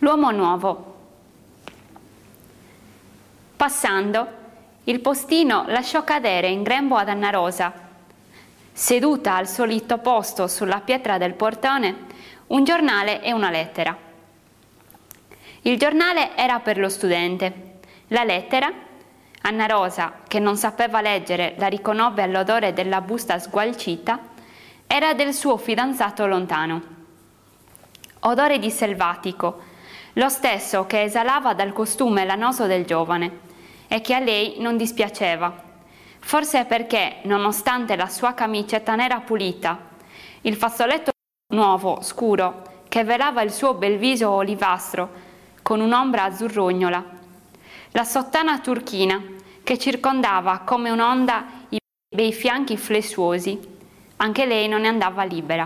L'uomo nuovo. Passando, il postino lasciò cadere in grembo ad Anna-Rosa, seduta al solito posto sulla pietra del portone, un giornale e una lettera. Il giornale era per lo studente. La lettera, Anna-Rosa, che non sapeva leggere, la riconobbe all'odore della busta sgualcita, era del suo fidanzato lontano. Odore di selvatico, lo stesso che esalava dal costume lanoso del giovane e che a lei non dispiaceva, forse perché, nonostante la sua camicetta nera pulita, il fazzoletto nuovo, scuro, che velava il suo bel viso olivastro con un'ombra azzurrognola, la sottana turchina che circondava come un'onda i bei fianchi flessuosi, anche lei non ne andava libera.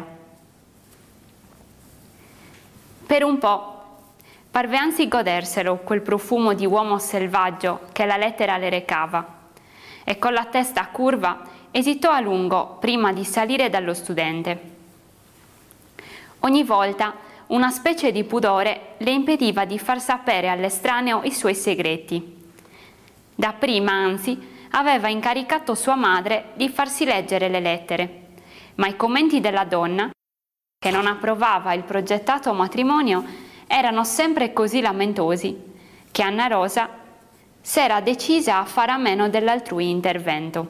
Per un po' parve anzi goderselo quel profumo di uomo selvaggio che la lettera le recava, e con la testa curva esitò a lungo prima di salire dallo studente. Ogni volta una specie di pudore le impediva di far sapere all'estraneo i suoi segreti. Dapprima, anzi, aveva incaricato sua madre di farsi leggere le lettere, ma i commenti della donna, che non approvava il progettato matrimonio, erano sempre così lamentosi che Anna-Rosa s'era decisa a fare a meno dell'altrui intervento.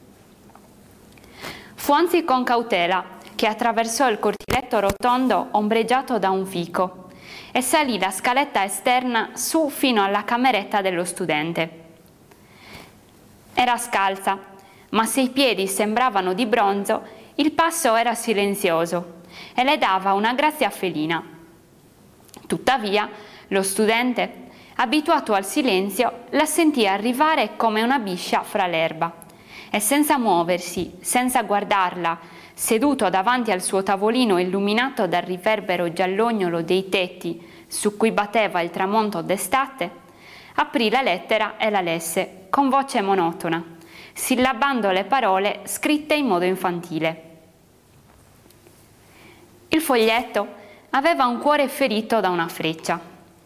Fu anzi con cautela che attraversò il cortiletto rotondo ombreggiato da un fico e salì la scaletta esterna su fino alla cameretta dello studente. Era scalza, ma se i piedi sembravano di bronzo, il passo era silenzioso e le dava una grazia felina. Tuttavia, lo studente, abituato al silenzio, la sentì arrivare come una biscia fra l'erba e senza muoversi, senza guardarla, seduto davanti al suo tavolino illuminato dal riverbero giallognolo dei tetti su cui batteva il tramonto d'estate, aprì la lettera e la lesse con voce monotona, sillabando le parole scritte in modo infantile. Il foglietto aveva un cuore ferito da una freccia.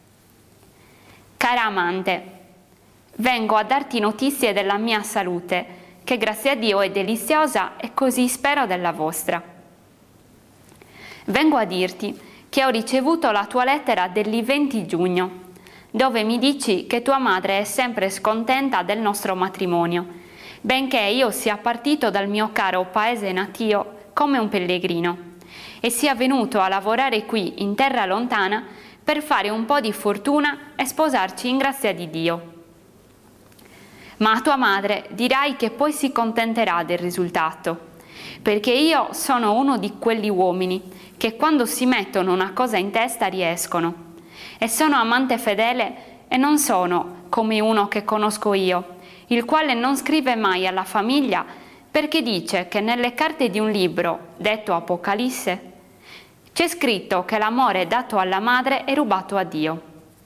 Cara amante, vengo a darti notizie della mia salute, che grazie a Dio è deliziosa e così spero della vostra. Vengo a dirti che ho ricevuto la tua lettera del 20 giugno, dove mi dici che tua madre è sempre scontenta del nostro matrimonio, benché io sia partito dal mio caro paese natio come un pellegrino e sia venuto a lavorare qui in terra lontana per fare un po' di fortuna e sposarci in grazia di Dio. Ma a tua madre dirai che poi si contenterà del risultato, perché io sono uno di quegli uomini che quando si mettono una cosa in testa riescono, e sono amante fedele e non sono come uno che conosco io, il quale non scrive mai alla famiglia perché dice che nelle carte di un libro, detto Apocalisse, c'è scritto che l'amore dato alla madre è rubato a Dio.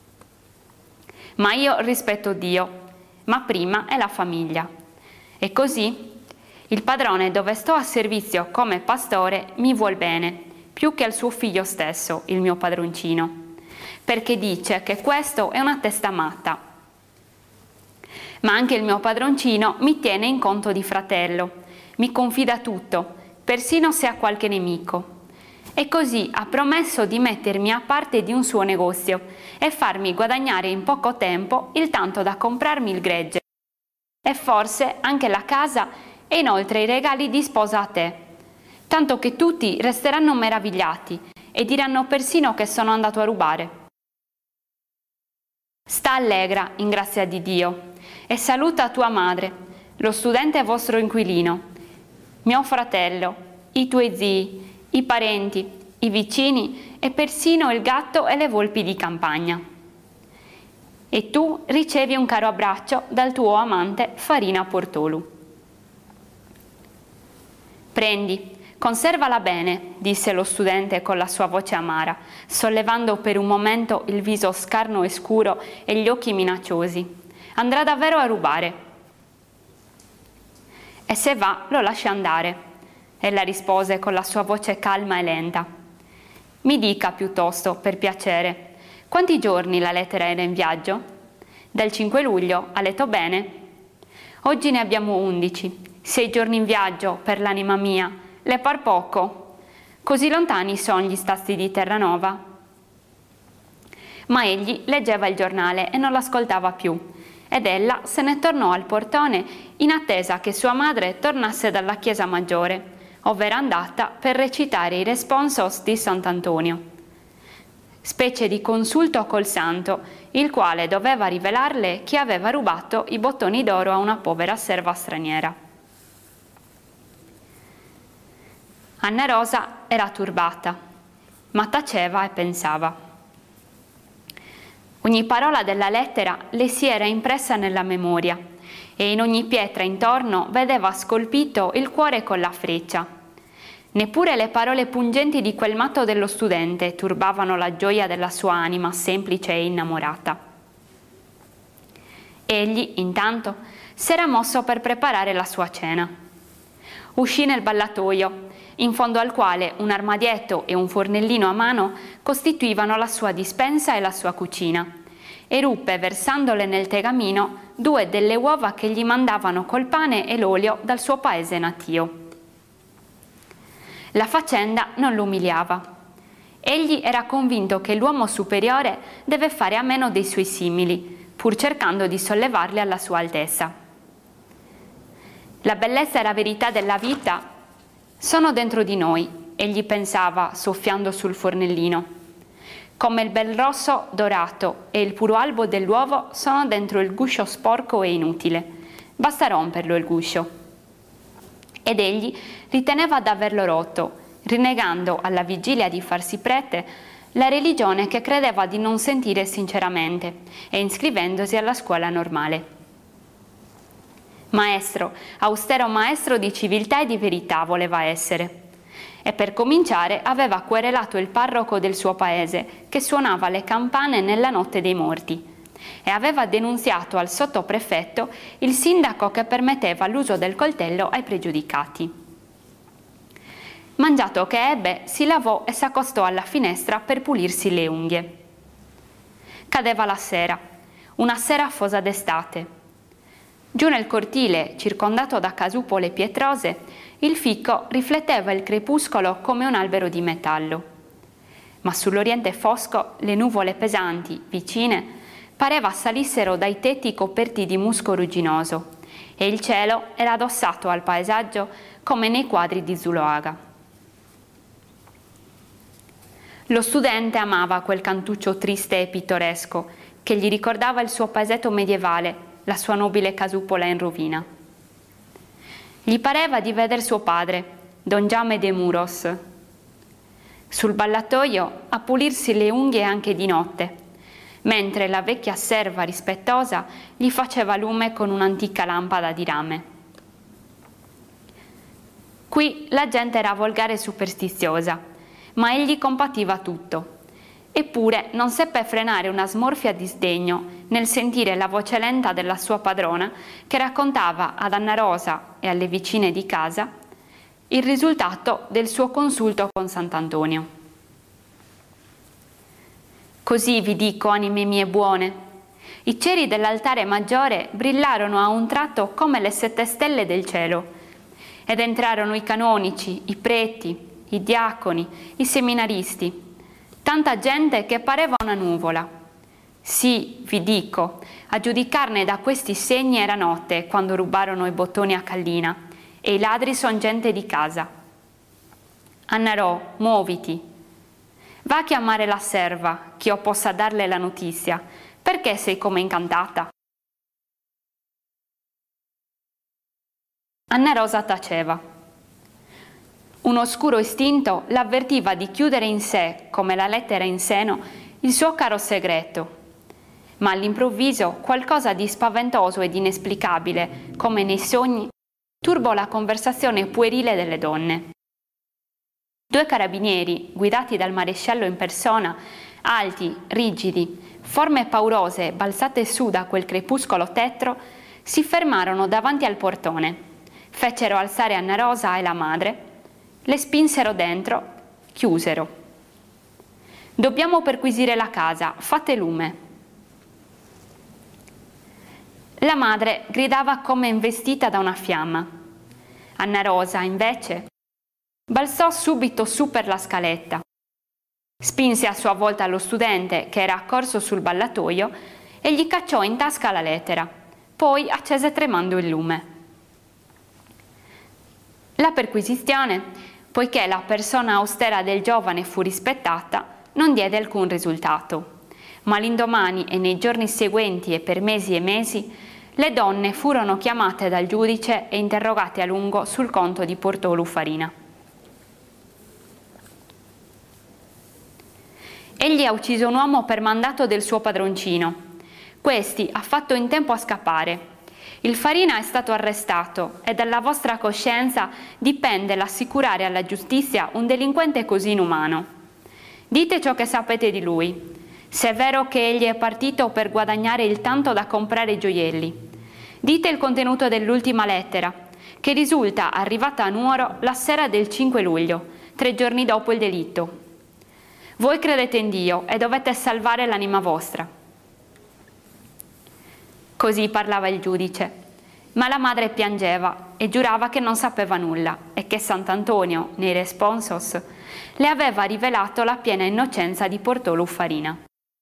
Ma io rispetto Dio, ma prima è la famiglia. E così il padrone dove sto a servizio come pastore mi vuol bene, più che al suo figlio stesso, il mio padroncino, perché dice che questo è una testa matta. Ma anche il mio padroncino mi tiene in conto di fratello, mi confida tutto, persino se ha qualche nemico. E così ha promesso di mettermi a parte di un suo negozio e farmi guadagnare in poco tempo il tanto da comprarmi il gregge e forse anche la casa e inoltre i regali di sposa a te, tanto che tutti resteranno meravigliati e diranno persino che sono andato a rubare. Sta allegra in grazia di Dio e saluta tua madre, lo studente vostro inquilino, mio fratello, i tuoi zii, i parenti, i vicini e persino il gatto e le volpi di campagna. E tu ricevi un caro abbraccio dal tuo amante Farina Portolu. Prendi, conservala bene, disse lo studente con la sua voce amara, sollevando per un momento il viso scarno e scuro e gli occhi minacciosi. Andrà davvero a rubare. E se va, lo lasci andare. Ella rispose con la sua voce calma e lenta. Mi dica piuttosto, per piacere, Quanti giorni la lettera era in viaggio? Dal 5 luglio, ha letto bene? Oggi ne abbiamo 11. 6 giorni in viaggio per l'anima mia. Le par poco? Così lontani sono gli stasti di Terranova? Ma egli leggeva il giornale e non l'ascoltava più, ed ella se ne tornò al portone in attesa che sua madre tornasse dalla chiesa maggiore, ove era andata per recitare i responsos di Sant'Antonio, specie di consulto col santo, il quale doveva rivelarle chi aveva rubato i bottoni d'oro a una povera serva straniera. Anna Rosa era turbata, ma taceva e pensava. Ogni parola della lettera le si era impressa nella memoria e in ogni pietra intorno vedeva scolpito il cuore con la freccia. Neppure le parole pungenti di quel matto dello studente turbavano la gioia della sua anima semplice e innamorata. Egli, intanto, s'era mosso per preparare la sua cena. Uscì nel ballatoio, in fondo al quale un armadietto e un fornellino a mano costituivano la sua dispensa e la sua cucina, e ruppe, versandole nel tegamino, 2 delle uova che gli mandavano col pane e l'olio dal suo paese natio. La faccenda non lo umiliava. Egli era convinto che l'uomo superiore deve fare a meno dei suoi simili, pur cercando di sollevarli alla sua altezza. La bellezza e la verità della vita sono dentro di noi, egli pensava soffiando sul fornellino. Come il bel rosso dorato e il puro albo dell'uovo sono dentro il guscio sporco e inutile. Basta romperlo il guscio. Ed egli riteneva d'averlo rotto, rinnegando alla vigilia di farsi prete la religione che credeva di non sentire sinceramente e iscrivendosi alla scuola normale. Maestro, austero maestro di civiltà e di verità voleva essere. E per cominciare aveva querelato il parroco del suo paese, che suonava le campane nella notte dei morti, e aveva denunziato al sottoprefetto il sindaco che permetteva l'uso del coltello ai pregiudicati. Mangiato che ebbe, si lavò e s'accostò alla finestra per pulirsi le unghie. Cadeva la sera, una sera afosa d'estate. Giù nel cortile, circondato da casupole pietrose, il ficco rifletteva il crepuscolo come un albero di metallo. Ma sull'oriente fosco le nuvole pesanti, vicine, pareva salissero dai tetti coperti di musco rugginoso, e il cielo era addossato al paesaggio come nei quadri di Zuloaga. Lo studente amava quel cantuccio triste e pittoresco, che gli ricordava il suo paesetto medievale, la sua nobile casupola in rovina. Gli pareva di veder suo padre, Don Jaume de Muros, sul ballatoio a pulirsi le unghie anche di notte, mentre la vecchia serva rispettosa gli faceva lume con un'antica lampada di rame. Qui la gente era volgare e superstiziosa, ma egli compativa tutto. Eppure non seppe frenare una smorfia di sdegno nel sentire la voce lenta della sua padrona che raccontava ad Anna Rosa e alle vicine di casa il risultato del suo consulto con Sant'Antonio. Così vi dico, anime mie buone, i ceri dell'altare maggiore brillarono a un tratto come le 7 stelle del cielo, ed entrarono i canonici, i preti, i diaconi, i seminaristi, tanta gente che pareva una nuvola. Sì, vi dico, a giudicarne da questi segni era notte quando rubarono i bottoni a Callina, e i ladri son gente di casa. Annarò, muoviti. Va a chiamare la serva, che io possa darle la notizia. Perché sei come incantata? Anna Rosa taceva. Un oscuro istinto l'avvertiva di chiudere in sé, come la lettera in seno, il suo caro segreto. Ma all'improvviso qualcosa di spaventoso ed inesplicabile, come nei sogni, turbò la conversazione puerile delle donne. 2 carabinieri, guidati dal maresciallo in persona, alti, rigidi, forme paurose balzate su da quel crepuscolo tetro, si fermarono davanti al portone, fecero alzare Anna Rosa e la madre, le spinsero dentro, chiusero. Dobbiamo perquisire la casa, fate lume. La madre gridava come investita da una fiamma. Anna-Rosa, invece, balzò subito su per la scaletta. Spinse a sua volta lo studente, che era accorso sul ballatoio, e gli cacciò in tasca la lettera. Poi accese tremando il lume. La perquisizione, poiché la persona austera del giovane fu rispettata, non diede alcun risultato. Ma l'indomani e nei giorni seguenti e per mesi e mesi, le donne furono chiamate dal giudice e interrogate a lungo sul conto di Portolo Farina. Egli ha ucciso un uomo per mandato del suo padroncino. Questi ha fatto in tempo a scappare. Il Farina è stato arrestato e dalla vostra coscienza dipende l'assicurare alla giustizia un delinquente così inumano. Dite ciò che sapete di lui. Se è vero che egli è partito per guadagnare il tanto da comprare gioielli. Dite il contenuto dell'ultima lettera, che risulta arrivata a Nuoro la sera del 5 luglio, 3 giorni dopo il delitto. Voi credete in Dio e dovete salvare l'anima vostra. Così parlava il giudice, ma la madre piangeva e giurava che non sapeva nulla e che Sant'Antonio, nei responsos, le aveva rivelato la piena innocenza di Portolo Farina.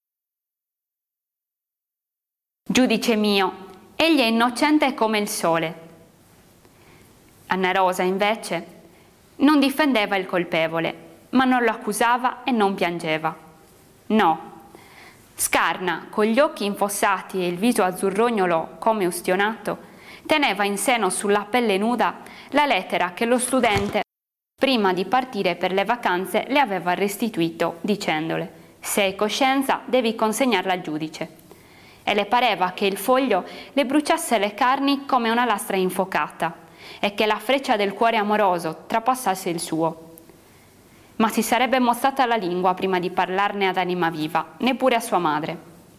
Giudice mio, egli è innocente come il sole. Anna-Rosa, invece, non difendeva il colpevole, ma non lo accusava e non piangeva. No. Scarna, con gli occhi infossati e il viso azzurrognolo come ustionato, teneva in seno sulla pelle nuda la lettera che lo studente, prima di partire per le vacanze, le aveva restituito, dicendole: se hai coscienza devi consegnarla al giudice. E le pareva che il foglio le bruciasse le carni come una lastra infuocata e che la freccia del cuore amoroso trapassasse il suo. Ma si sarebbe mostrata la lingua prima di parlarne ad anima viva, neppure a sua madre.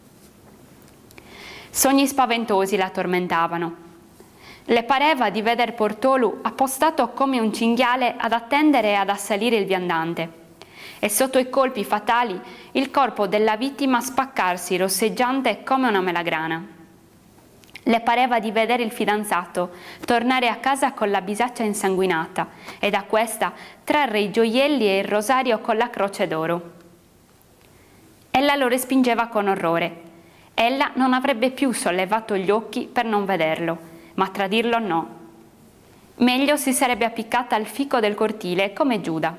Sogni spaventosi la tormentavano. Le pareva di veder Portolu appostato come un cinghiale ad attendere e ad assalire il viandante, e sotto i colpi fatali il corpo della vittima spaccarsi rosseggiante come una melagrana. Le pareva di vedere il fidanzato tornare a casa con la bisaccia insanguinata e da questa trarre i gioielli e il rosario con la croce d'oro. Ella lo respingeva con orrore. Ella non avrebbe più sollevato gli occhi per non vederlo, ma tradirlo no. Meglio si sarebbe appiccata al fico del cortile come Giuda.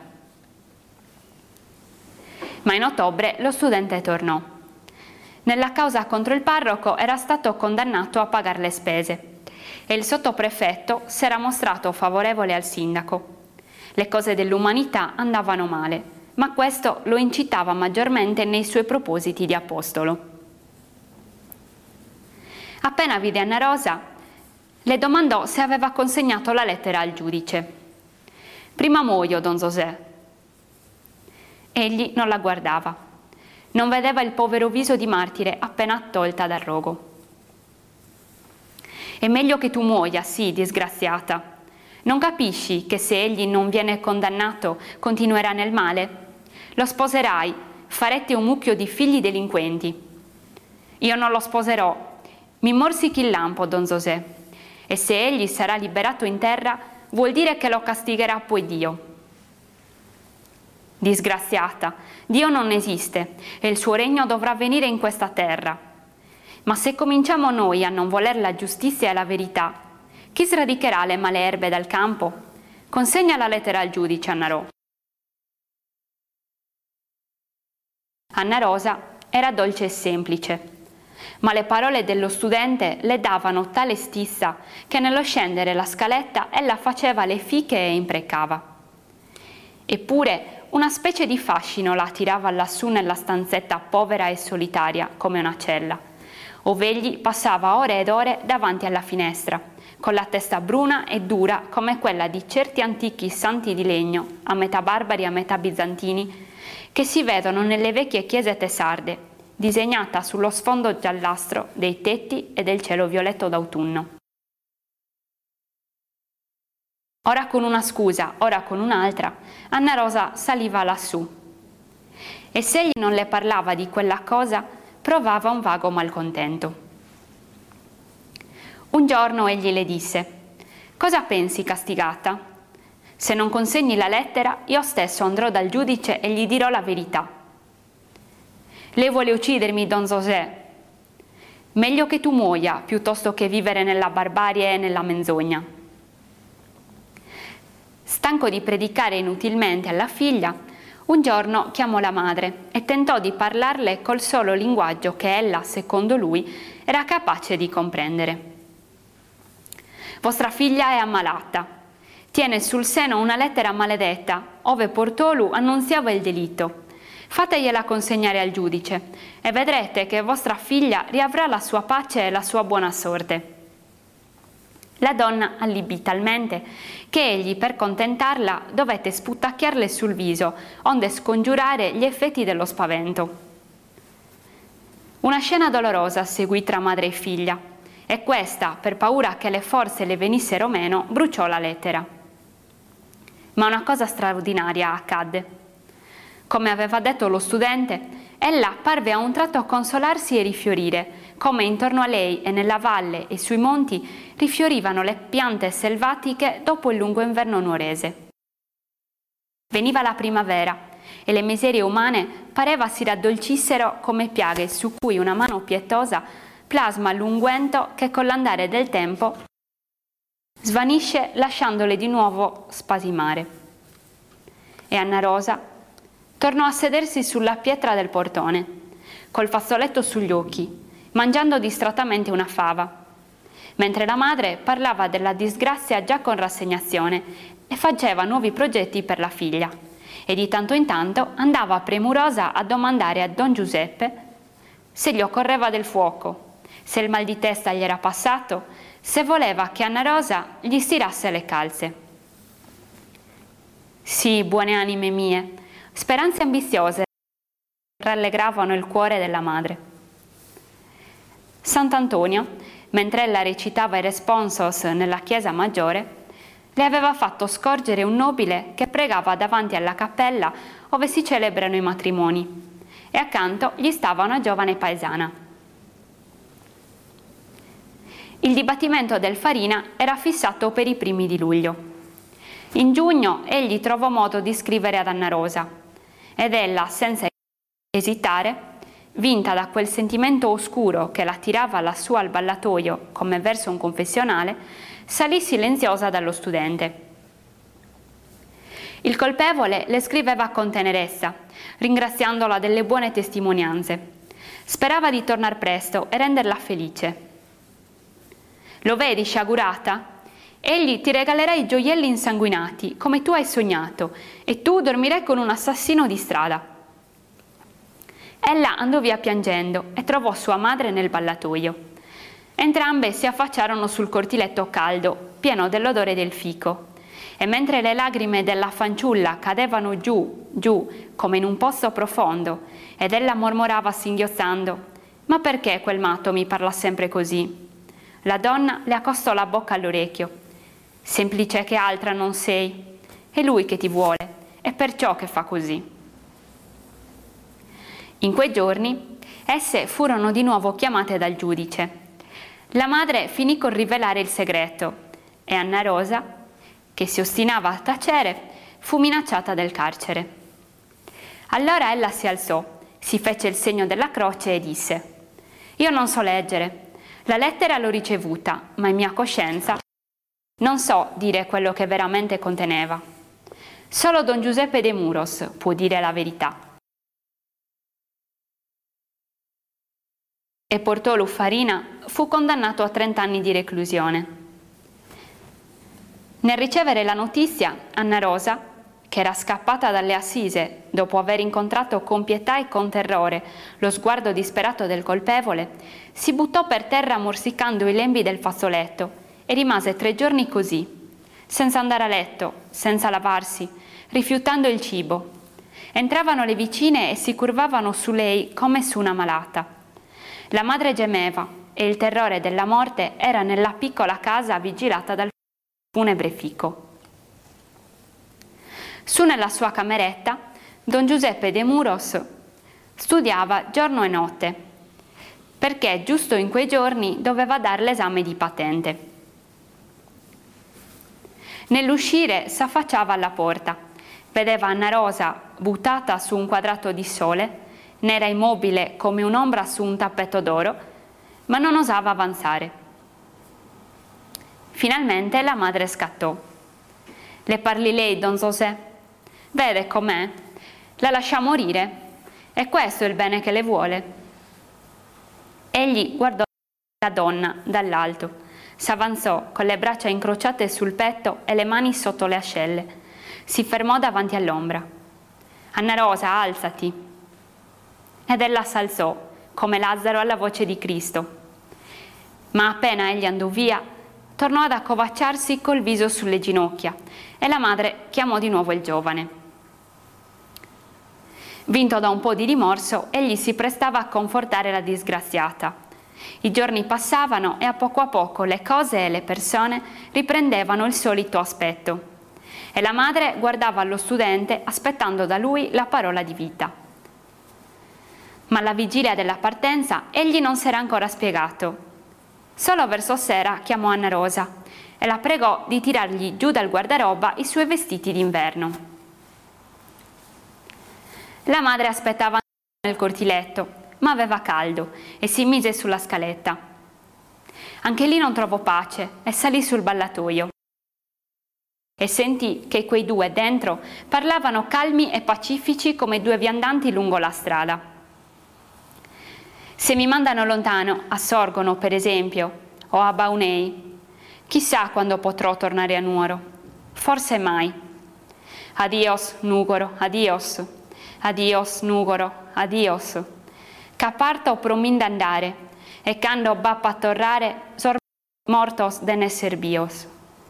Ma in ottobre lo studente tornò. Nella causa contro il parroco era stato condannato a pagare le spese e il sottoprefetto si era mostrato favorevole al sindaco. Le cose dell'umanità andavano male, ma questo lo incitava maggiormente nei suoi propositi di apostolo. Appena vide Anna-Rosa, le domandò se aveva consegnato la lettera al giudice. «Prima muoio, don José». Egli non la guardava. Non vedeva il povero viso di martire appena tolta dal rogo. «È meglio che tu muoia, sì, disgraziata. Non capisci che se egli non viene condannato continuerà nel male? Lo sposerai, farete un mucchio di figli delinquenti». «Io non lo sposerò. Mi morsichi il lampo, don José. E se egli sarà liberato in terra, vuol dire che lo castigherà poi Dio». «Disgraziata, Dio non esiste e il suo regno dovrà venire in questa terra. Ma se cominciamo noi a non voler la giustizia e la verità, chi sradicherà le male erbe dal campo? Consegna la lettera al giudice, Anna-Rosa». Anna-Rosa era dolce e semplice, ma le parole dello studente le davano tale stissa che nello scendere la scaletta ella faceva le fiche e imprecava. Eppure una specie di fascino la attirava lassù nella stanzetta povera e solitaria come una cella, ove egli passava ore ed ore davanti alla finestra, con la testa bruna e dura come quella di certi antichi santi di legno, a metà barbari e a metà bizantini, che si vedono nelle vecchie chiese tesarde, disegnata sullo sfondo giallastro dei tetti e del cielo violetto d'autunno. Ora con una scusa, ora con un'altra, Anna-Rosa saliva lassù. e se egli non le parlava di quella cosa, provava un vago malcontento. Un giorno egli le disse: «Cosa pensi, castigata? Se non consegni la lettera, io stesso andrò dal giudice e gli dirò la verità». «Lei vuole uccidermi, don José? Meglio che tu muoia piuttosto che vivere nella barbarie e nella menzogna». Stanco di predicare inutilmente alla figlia, un giorno chiamò la madre e tentò di parlarle col solo linguaggio che ella, secondo lui, era capace di comprendere. «Vostra figlia è ammalata. Tiene sul seno una lettera maledetta, ove Portolu annunziava il delitto. Fategliela consegnare al giudice e vedrete che vostra figlia riavrà la sua pace e la sua buona sorte». La donna allibì talmente che egli, per contentarla, dovette sputacchiarle sul viso, onde scongiurare gli effetti dello spavento. Una scena dolorosa seguì tra madre e figlia, e questa, per paura che le forze le venissero meno, bruciò la lettera. Ma una cosa straordinaria accadde. Come aveva detto lo studente, ella parve a un tratto consolarsi e rifiorire, come intorno a lei e nella valle e sui monti rifiorivano le piante selvatiche dopo il lungo inverno nuorese. Veniva la primavera e le miserie umane pareva si raddolcissero come piaghe su cui una mano pietosa plasma l'unguento che con l'andare del tempo svanisce lasciandole di nuovo spasimare. E Anna Rosa tornò a sedersi sulla pietra del portone, col fazzoletto sugli occhi, mangiando distrattamente una fava, mentre la madre parlava della disgrazia già con rassegnazione e faceva nuovi progetti per la figlia, e di tanto in tanto andava premurosa a domandare a don Giuseppe se gli occorreva del fuoco, se il mal di testa gli era passato, se voleva che Anna Rosa gli stirasse le calze. Sì, buone anime mie, speranze ambiziose rallegravano il cuore della madre. Sant'Antonio, mentre ella recitava i responsos nella chiesa maggiore, le aveva fatto scorgere un nobile che pregava davanti alla cappella ove si celebrano i matrimoni, e accanto gli stava una giovane paesana. Il dibattimento del Farina era fissato per i primi di luglio. In giugno egli trovò modo di scrivere ad Anna Rosa, ed ella, senza esitare, vinta da quel sentimento oscuro che la tirava lassù al ballatoio come verso un confessionale, salì silenziosa dallo studente. Il colpevole le scriveva con tenerezza, ringraziandola delle buone testimonianze. Sperava di tornar presto e renderla felice. «Lo vedi, sciagurata? Egli ti regalerà i gioielli insanguinati, come tu hai sognato, e tu dormirai con un assassino di strada». Ella andò via piangendo e trovò sua madre nel ballatoio. Entrambe si affacciarono sul cortiletto caldo, pieno dell'odore del fico, e mentre le lagrime della fanciulla cadevano giù, giù, come in un pozzo profondo, ed ella mormorava singhiozzando: «Ma perché quel matto mi parla sempre così?», la donna le accostò la bocca all'orecchio: «Semplice che altra non sei, è lui che ti vuole, è perciò che fa così». In quei giorni esse furono di nuovo chiamate dal giudice. La madre finì col rivelare il segreto e Anna Rosa, che si ostinava a tacere, fu minacciata del carcere. Allora ella si alzò, si fece il segno della croce e disse: «Io non so leggere, la lettera l'ho ricevuta, ma in mia coscienza non so dire quello che veramente conteneva. Solo don Giuseppe de Muros può dire la verità». E Portolu Farina fu condannato a 30 anni di reclusione. Nel ricevere la notizia, Anna Rosa, che era scappata dalle assise dopo aver incontrato con pietà e con terrore lo sguardo disperato del colpevole, si buttò per terra morsicando i lembi del fazzoletto e rimase 3 giorni così, senza andare a letto, senza lavarsi, rifiutando il cibo. Entravano le vicine e si curvavano su lei come su una malata. La madre gemeva e il terrore della morte era nella piccola casa vigilata dal funebre fico. Su nella sua cameretta, don Giuseppe de Muros Studiava giorno e notte, perché giusto in quei giorni doveva dare l'esame di patente. Nell'uscire s'affacciava alla porta, vedeva Anna Rosa buttata su un quadrato di sole, nera immobile come un'ombra su un tappeto d'oro, ma non osava avanzare. Finalmente la madre scattò. «Le parli lei, don José? Vede com'è? La lascia morire? E questo è il bene che le vuole?» Egli guardò la donna dall'alto, s'avanzò con le braccia incrociate sul petto e le mani sotto le ascelle. Si fermò davanti all'ombra. «Anna Rosa, alzati!» Ed ella s'alzò, come Lazzaro alla voce di Cristo. Ma appena egli andò via, tornò ad accovacciarsi col viso sulle ginocchia e la madre chiamò di nuovo il giovane. Vinto da un po' di rimorso, egli si prestava a confortare la disgraziata. I giorni passavano e a poco le cose e le persone riprendevano il solito aspetto e la madre guardava lo studente aspettando da lui la parola di vita. Ma alla vigilia della partenza egli non s'era ancora spiegato. Solo verso sera chiamò Anna Rosa e la pregò di tirargli giù dal guardaroba i suoi vestiti d'inverno. La madre aspettava nel cortiletto, ma aveva caldo e si mise sulla scaletta. Anche lì non trovò pace e salì sul ballatoio. E sentì che quei due dentro parlavano calmi e pacifici come due viandanti lungo la strada. «Se mi mandano lontano, a Sorgono per esempio, o a Baunei, chissà quando potrò tornare a Nuoro, forse mai. Adios, Nugoro, adios, adios, Nugoro, adios. Ca parto promin d'andare, e quando bappa a torrare, sor mortos de nesser bios».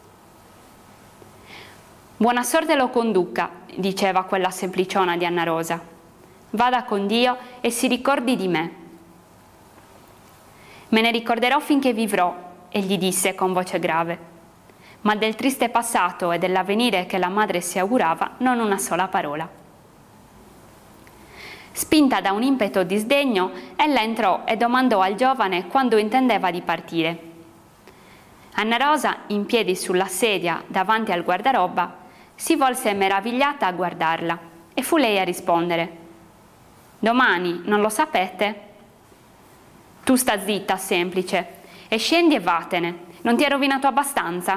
«Buona sorte lo conduca», diceva quella sempliciona di Anna Rosa. «Vada con Dio e si ricordi di me». «Me ne ricorderò finché vivrò», egli disse con voce grave, ma del triste passato e dell'avvenire che la madre si augurava non una sola parola. Spinta da un impeto di sdegno, ella entrò e domandò al giovane quando intendeva di partire. Anna Rosa, in piedi sulla sedia davanti al guardaroba, si volse meravigliata a guardarla e fu lei a rispondere: «Domani, non lo sapete?» «Tu sta zitta, semplice, e scendi e vatene, non ti è rovinato abbastanza?»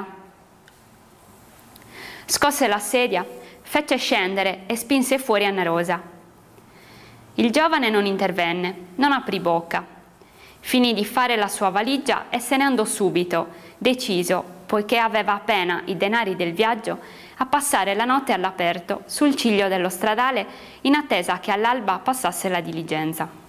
Scosse la sedia, fece scendere e spinse fuori Anna Rosa. Il giovane non intervenne, non aprì bocca. Finì di fare la sua valigia e se ne andò subito, deciso, poiché aveva appena i denari del viaggio, a passare la notte all'aperto sul ciglio dello stradale in attesa che all'alba passasse la diligenza.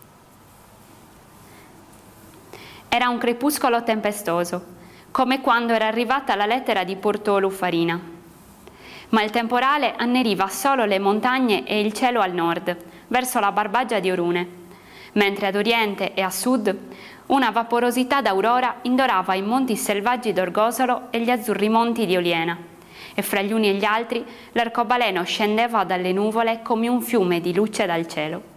Era un crepuscolo tempestoso, come quando era arrivata la lettera di Portolo Farina. Ma il temporale anneriva solo le montagne e il cielo al nord, verso la Barbagia di Orune, mentre ad oriente e a sud una vaporosità d'aurora indorava i monti selvaggi d'Orgosolo e gli azzurri monti di Oliena, e fra gli uni e gli altri l'arcobaleno scendeva dalle nuvole come un fiume di luce dal cielo.